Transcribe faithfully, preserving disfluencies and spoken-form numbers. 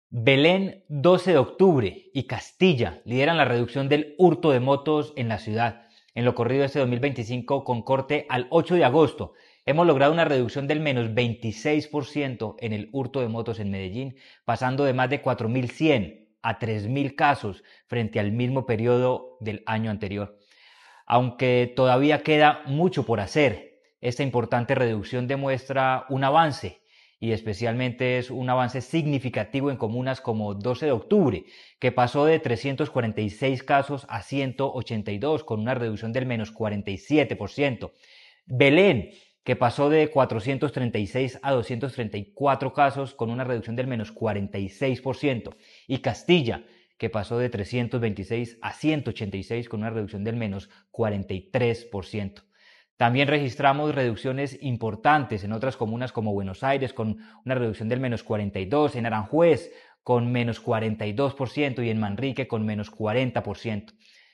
Belén, doce de octubre y Castilla lideran la reducción del hurto de motos en la ciudad. En lo corrido de este dos mil veinticinco, con corte al ocho de agosto, hemos logrado una reducción del menos veintiséis por ciento en el hurto de motos en Medellín, pasando de más de cuatro mil cien a tres mil casos frente al mismo periodo del año anterior. Aunque todavía queda mucho por hacer, esta importante reducción demuestra un avance y especialmente es un avance significativo en comunas como doce de octubre, que pasó de trescientos cuarenta y seis casos a ciento ochenta y dos, con una reducción del menos cuarenta y siete por ciento. Belén, que pasó de cuatrocientos treinta y seis a doscientos treinta y cuatro casos, con una reducción del menos cuarenta y seis por ciento. Y Castilla, que pasó de trescientos veintiséis a ciento ochenta y seis, con una reducción del menos cuarenta y tres por ciento. También registramos reducciones importantes en otras comunas como Buenos Aires, con una reducción del menos cuarenta y dos por ciento, en Aranjuez con menos cuarenta y dos por ciento y en Manrique con menos cuarenta por ciento.